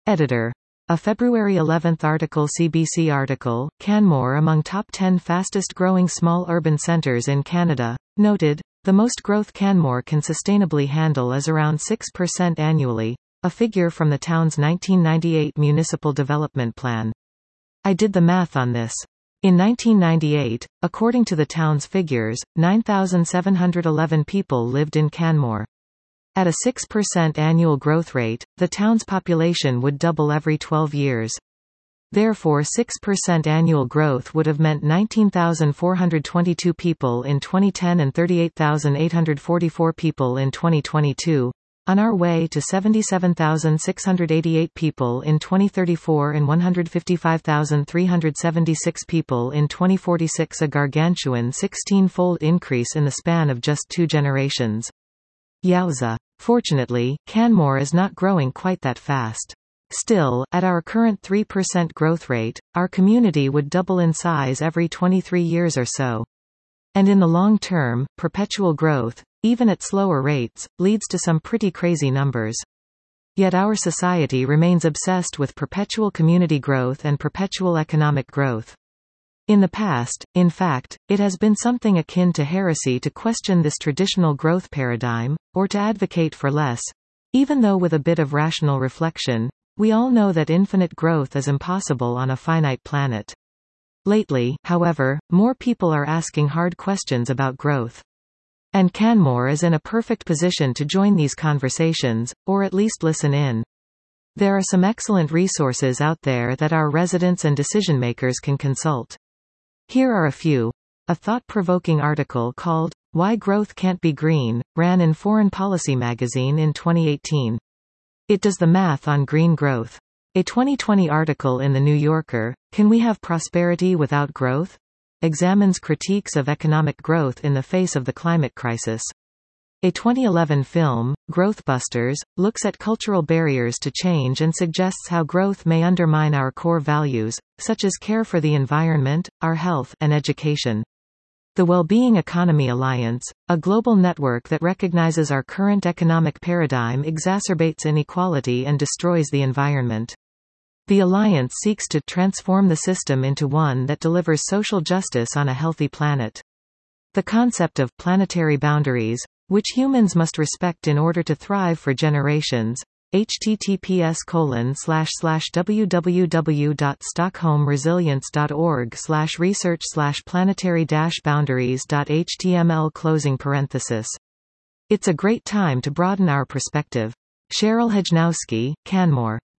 Editor. A February 11 article. CBC article, Canmore among top 10 fastest growing small urban centres in Canada. Noted, the most growth Canmore can sustainably handle is around 6% annually, a figure from the town's 1998 Municipal Development Plan. I did the math on this. In 1998, according to the town's figures, 9,711 people lived in Canmore. At a 6% annual growth rate, the town's population would double every 12 years. Therefore 6% annual growth would have meant 19,422 people in 2010 and 38,844 people in 2022, on our way to 77,688 people in 2034 and 155,376 people in 2046, a gargantuan 16-fold increase in the span of just 2 generations. Yowza. Fortunately, Canmore is not growing quite that fast. Still, at our current 3% growth rate, our community would double in size every 23 years or so. And in the long term, perpetual growth, even at slower rates, leads to some pretty crazy numbers. Yet our society remains obsessed with perpetual community growth and perpetual economic growth. In the past, in fact, it has been something akin to heresy to question this traditional growth paradigm, or to advocate for less. Even though with a bit of rational reflection, we all know that infinite growth is impossible on a finite planet. Lately, however, more people are asking hard questions about growth. And Canmore is in a perfect position to join these conversations, or at least listen in. There are some excellent resources out there that our residents and decision-makers can consult. Here are a few. A thought-provoking article called, Why Growth Can't Be Green, ran in Foreign Policy magazine in 2018. It does the math on green growth. A 2020 article in The New Yorker, Can We Have Prosperity Without Growth? Examines critiques of economic growth in the face of the climate crisis. A 2011 film, Growthbusters, looks at cultural barriers to change and suggests how growth may undermine our core values, such as care for the environment, our health, and education. The Wellbeing Economy Alliance, a global network that recognizes our current economic paradigm exacerbates inequality and destroys the environment. The alliance seeks to transform the system into one that delivers social justice on a healthy planet. The concept of planetary boundaries, which humans must respect in order to thrive for generations. https://www.stockholmresilience.org/research/planetary-boundaries.html. It's a great time to broaden our perspective. Cheryl Hejnowski, Canmore.